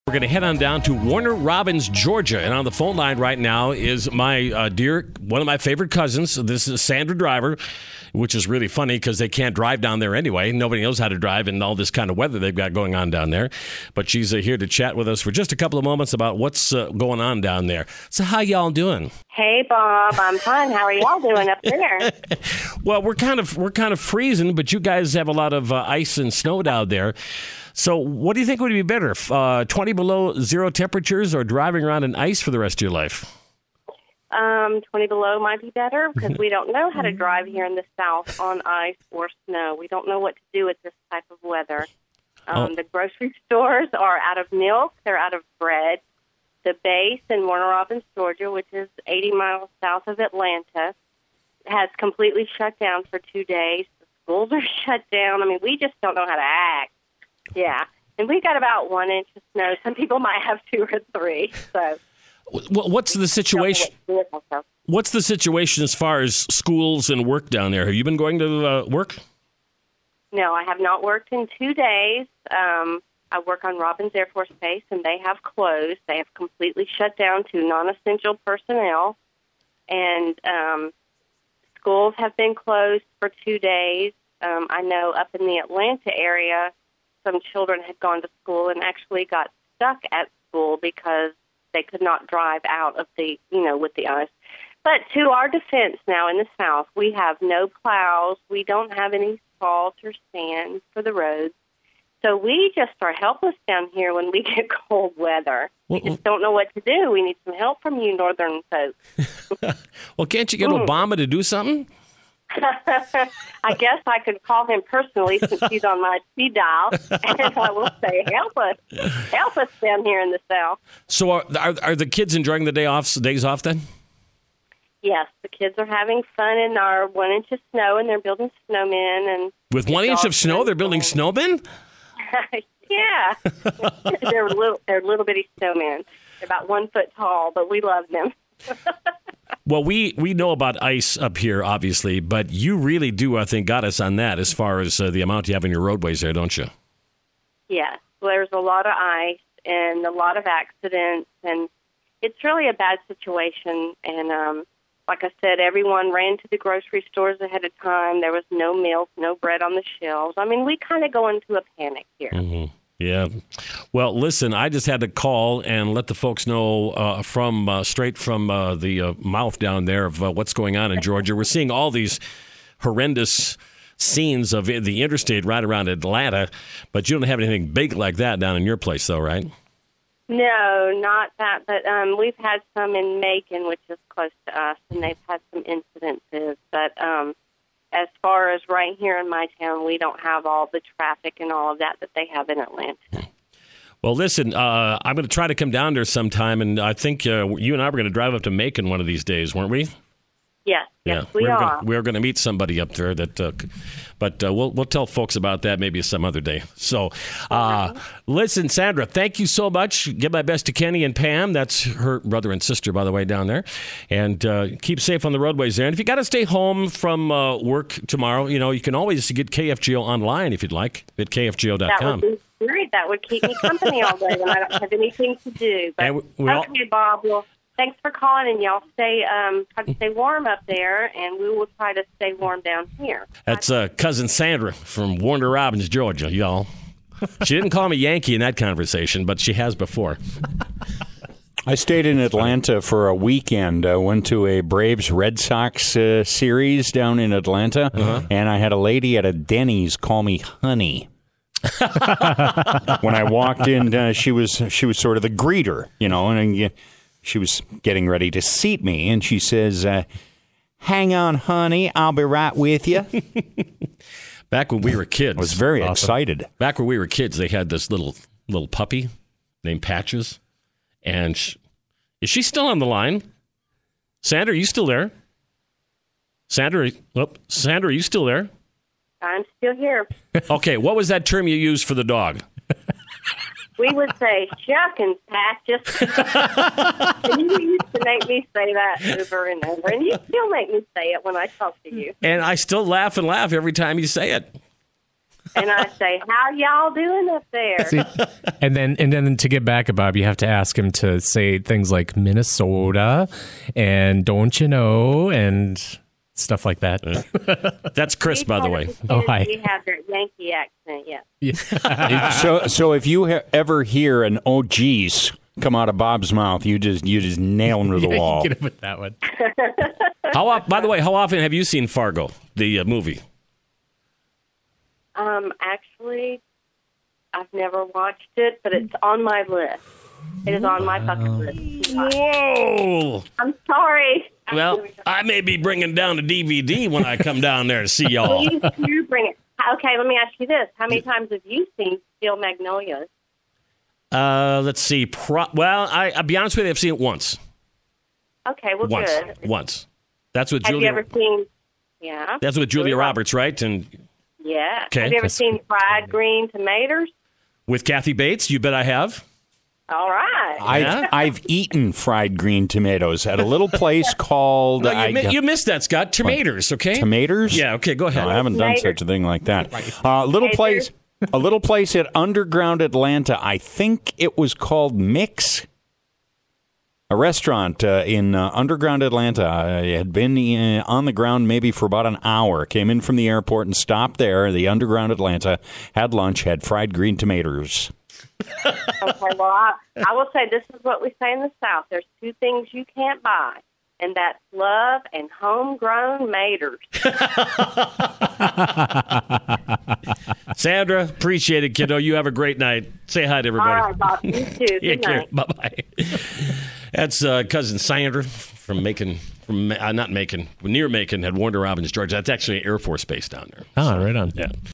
We're going to head on down to Warner Robins, Georgia. And on the phone line right now is my one of my favorite cousins. This is Sandra Driver, which is really funny because they can't drive down there anyway. Nobody knows how to drive in all this kind of weather they've got going on down there. But she's here to chat with us for just a couple of moments about what's going on down there. So how y'all doing? Hey, Bob. I'm fine. How are y'all doing up there? Well, we're kind of freezing, but you guys have a lot of ice and snow down there. So what do you think would be better, 20 below zero temperatures or driving around in ice for the rest of your life? 20 below might be better because we don't know how to drive here in the South on ice or snow. We don't know what to do with this type of weather. The grocery stores are out of milk. They're out of bread. The base in Warner Robins, Georgia, which is 80 miles south of Atlanta, has completely shut down for 2 days. The schools are shut down. I mean, we just don't know how to act. Yeah, and we got about 1 inch of snow. Some people might have 2 or 3. So, what's the situation? What's the situation as far as schools and work down there? Have you been going to work? No, I have not worked in 2 days. I work on Robins Air Force Base, and they have closed. They have completely shut down to non-essential personnel, and schools have been closed for 2 days. I know up in the Atlanta area, some children had gone to school and actually got stuck at school because they could not drive out of the, with the ice. But to our defense now in the South, we have no plows. We don't have any salt or sand for the roads. So we just are helpless down here when we get cold weather. We just don't know what to do. We need some help from you northern folks. Well, can't you get Obama to do something? I guess I could call him personally since he's on my speed dial, and I will say, help us down here in the South. So are the kids enjoying the days off then? Yes, the kids are having fun in our 1 inch of snow, and they're building snowmen. And with 1 inch of snow, they're building snowmen? Yeah, they're little bitty snowmen. They're about 1 foot tall, but we love them. Well, we know about ice up here, obviously, but you really do, I think, got us on that as far as the amount you have in your roadways there, don't you? Yes. Well, there's a lot of ice and a lot of accidents, and it's really a bad situation. And like I said, everyone ran to the grocery stores ahead of time. There was no milk, no bread on the shelves. I mean, we kind of go into a panic here. Mm-hmm. Yeah. Well, listen, I just had to call and let the folks know straight from the mouth down there of what's going on in Georgia. We're seeing all these horrendous scenes of the interstate right around Atlanta, but you don't have anything big like that down in your place, though, right? No, not that. But we've had some in Macon, which is close to us, and they've had some incidences. But as far as right here in my town, we don't have all the traffic and all of that they have in Atlanta. Well, listen, I'm going to try to come down there sometime, and I think you and I were going to drive up to Macon one of these days, weren't we? Yes, we are. We're going to meet somebody up there, but we'll tell folks about that maybe some other day. So, listen, Sandra, thank you so much. Give my best to Kenny and Pam. That's her brother and sister, by the way, down there. And keep safe on the roadways there. And if you got to stay home from work tomorrow, you can always get KFGO online if you'd like at KFGO.com. That would be great. That would keep me company all day when I don't have anything to do. But okay, Bob. Well, thanks for calling, and y'all try to stay warm up there, and we will try to stay warm down here. That's cousin Sandra from Warner Robins, Georgia, y'all. She didn't call me Yankee in that conversation, but she has before. I stayed in Atlanta for a weekend. I went to a Braves-Red Sox series down in Atlanta, and I had a lady at a Denny's call me honey. When I walked in, she was sort of the greeter, and she was getting ready to seat me, and she says, hang on, honey, I'll be right with you. Back when we were kids. I was very excited. Back when we were kids, they had this little puppy named Patches. And is she still on the line? Sandra, are you still there? Sandra, are you still there? I'm still here. Okay, what was that term you used for the dog? We would say, shucking, Patches. And you used to make me say that over and over. And you still make me say it when I talk to you. And I still laugh every time you say it. And I say, how y'all doing up there? See, and then to get back at Bob, you have to ask him to say things like Minnesota and don't you know and stuff like that. That's Chris, by the way. Oh, hi. We have their Yankee accent, yes. So if you ever hear an "oh geez" come out of Bob's mouth, you just nail him to the wall. Get him with that one. By the way, how often have you seen Fargo, the movie? Actually, I've never watched it, but it's on my list. It is on my bucket list. Whoa! I'm sorry. Well, I may be bringing down the DVD when I come down there to see y'all. Please do bring it. Okay, let me ask you this. How many times have you seen Steel Magnolias? Let's see. I'll be honest with you, I've seen it once. Okay, well, good. Once. That's with Have Julia. you ever seen... Yeah. That's with Julia Roberts, right? And yeah. Okay. Have you ever seen Fried Green Tomatoes? with Kathy Bates, you bet I have. All right. I've eaten fried green tomatoes at a little place called... No, you missed that, Scott. Tomatoes, okay? Tomatoes? Yeah, okay, go ahead. No, I haven't done such a thing like that. A little place at Underground Atlanta. I think it was called Mix. A restaurant in Underground Atlanta. I had been on the ground maybe for about an hour. Came in from the airport and stopped there. The Underground Atlanta, had lunch, had fried green tomatoes. Okay, well, I will say this is what we say in the South. There's two things you can't buy, and that's love and homegrown maters. Sandra, appreciate it, kiddo. You have a great night. Say hi to everybody. All right, Bob. You too. Good night. Bye-bye. That's cousin Sandra from near Macon, had Warner Robins, Georgia. That's actually an Air Force base down there. Oh, right on. Yeah.